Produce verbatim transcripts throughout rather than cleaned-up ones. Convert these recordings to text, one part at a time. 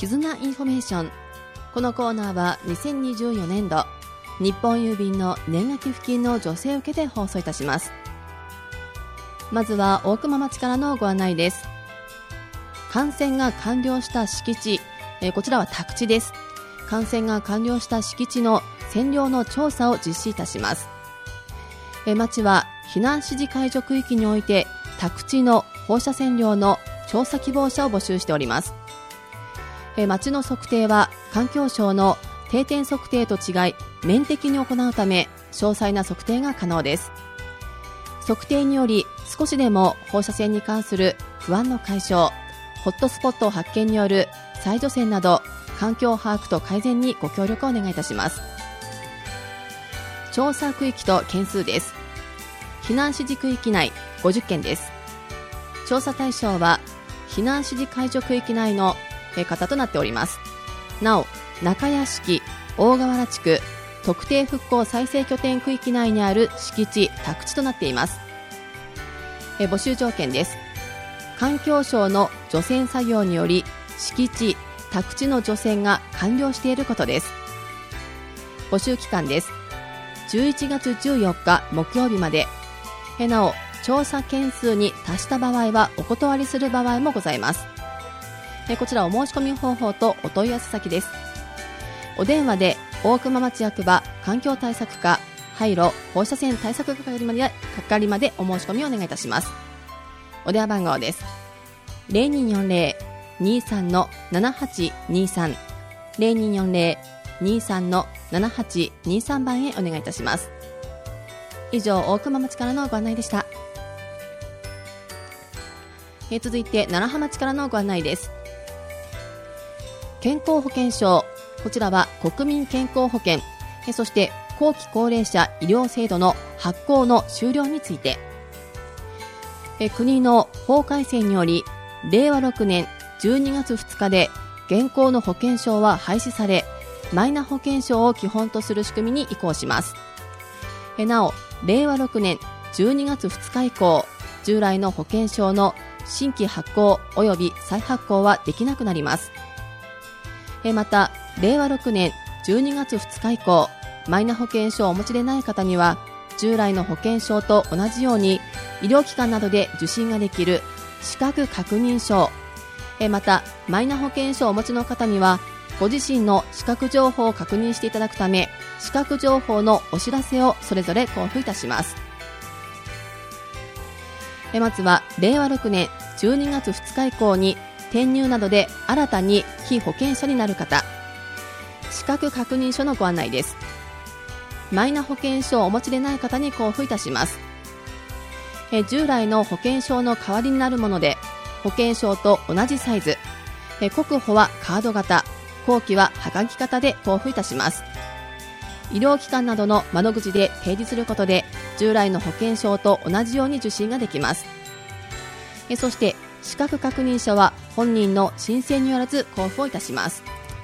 絆インフォメーション。このコーナーはにせんにじゅうよねんど日本郵便の年賀寄付金の助成を受けて放送いたします。まずは大熊町からのご案内です。完成が完了した敷地、えー、こちらは宅地です。完成が完了した敷地の占領の調査を実施いたします。えー、町は避難指示解除区域において宅地の放射線量の調査希望者を募集しております。えー、町の測定は環境省の定点測定と違い面的に行うため詳細な測定が可能です。測定により少しでも放射線に関する不安の解消、ホットスポット発見による再除染など環境把握と改善にご協力をお願いいたします。調査区域と件数です。避難指示区域内ごじゅっけんです。調査対象は避難指示解除区域内の方となっております。なお、中屋敷、大河原地区、特定復興再生拠点区域内にある敷地、宅地となっています。え募集条件です。環境省の除染作業により敷地、宅地の除染が完了していることです。募集期間です。じゅういちがつじゅうよっか木曜日まで。えなお、調査件数に達した場合はお断りする場合もございます。えこちらお申し込み方法とお問い合わせ先です。お電話で大熊町役場環境対策課廃炉放射線対策係まで、係までお申し込みをお願いいたします。お電話番号です。ゼロにーよんゼロ にーさん ななはちにーさん ゼロにーよんゼロ にーさん ななはちにーさん 番へお願いいたします。以上、大熊町からのご案内でした。え続いて楢葉町からのご案内です。健康保険証、こちらは国民健康保険、えそして後期高齢者医療制度の発行の終了について、え国の法改正によりれいわろくねんじゅうにがつふつかで現行の保険証は廃止され、マイナ保険証を基本とする仕組みに移行します。えなお、れいわろくねんじゅうにがつふつか以降、従来の保険証の新規発行及び再発行はできなくなります。えまた、れいわろくねんじゅうにがつふつか以降、マイナ保険証をお持ちでない方には従来の保険証と同じように医療機関などで受診ができる資格確認書、えまたマイナ保険証をお持ちの方にはご自身の資格情報を確認していただくため、資格情報のお知らせをそれぞれ交付いたします。えまずはれいわろくねんじゅうにがつふつか以降に転入などで新たに被保険者になる方、資格確認書のご案内です。マイナ保険証をお持ちでない方に交付いたします。え従来の保険証の代わりになるもので、保険証と同じサイズ、え国保はカード型、後期ははがき型で交付いたします。医療機関などの窓口で提示することで従来の保険証と同じように受診ができます。えそして資格確認書は本人の申請によらず交付をいたします。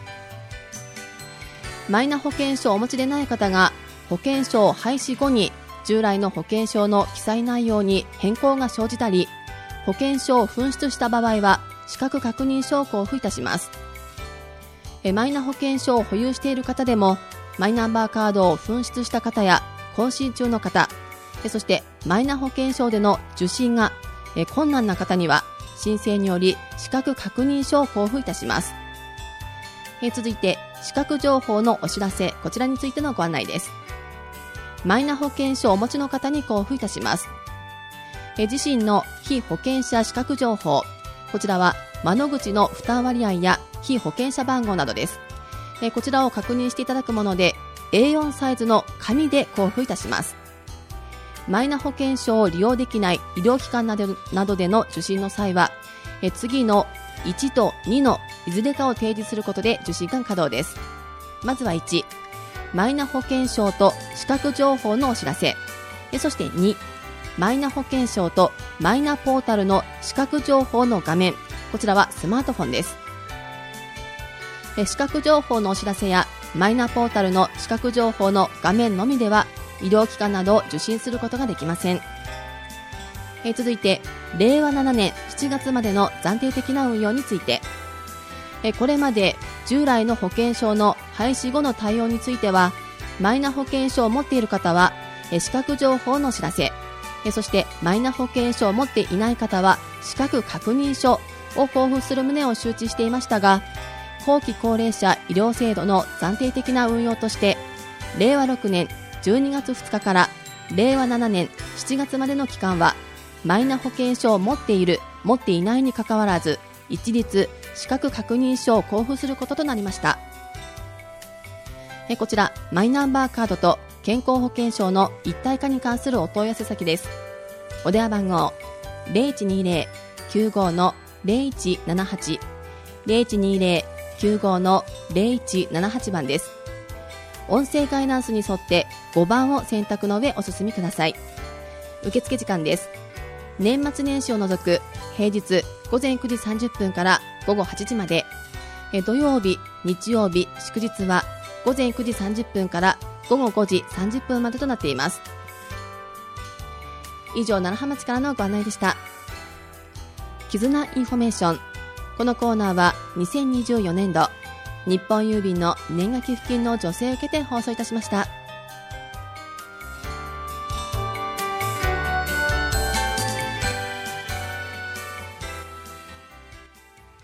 マイナ保険証をお持ちでない方が保険証廃止後に従来の保険証の記載内容に変更が生じたり、保険証を紛失した場合は資格確認書を交付いたします。えマイナ保険証を保有している方でもマイナンバーカードを紛失した方や更新中の方、そしてマイナ保険証での受診が困難な方には申請により資格確認書を交付いたします。え続いて資格情報のお知らせ、こちらについてのご案内です。マイナ保険証をお持ちの方に交付いたします。え自身の被保険者資格情報、こちらは窓口の負担割合や被保険者番号などです。えこちらを確認していただくもので エーよん サイズの紙で交付いたします。マイナ保険証を利用できない医療機関など、などでの受診の際はえ次のいちとにのいずれかを提示することで受診が可能です。まずはいち、マイナ保険証と資格情報のお知らせ。そしてに、マイナ保険証とマイナポータルの資格情報の画面。こちらはスマートフォンです。資格情報のお知らせやマイナポータルの資格情報の画面のみでは医療機関などを受診することができません。続いてれいわななねんしちがつまでの暫定的な運用について、 これまで従来の保険証の廃止後の対応については、マイナ保険証を持っている方は資格情報のお知らせ、そしてマイナ保険証を持っていない方は資格確認書を交付する旨を周知していましたが、後期高齢者医療制度の暫定的な運用として、れいわろくねんじゅうにがつふつかかられいわななねんしちがつまでの期間は、マイナ保険証を持っている持っていないにかかわらず一律資格確認書を交付することとなりました。えこちらマイナンバーカードと健康保険証の一体化に関するお問い合わせ先です。お電話番号 ゼロいちにゼロ きゅうご の ゼロいちななはち ゼロいちにゼロ きゅうご の ゼロいちななはち 番です。音声ガイダンスに沿ってごばんを選択の上お進みください。受付時間です。年末年始を除く平日ごぜんくじさんじゅっぷんからごごはちじまで、土曜日、日曜日、祝日はごぜんくじさんじゅっぷんからごごごじさんじゅっぷんまでとなっています。以上、楢葉町からのご案内でした。絆インフォメーション。このコーナーはにせんにじゅうよねんど日本郵便の年賀寄付金の助成を受けて放送いたしました。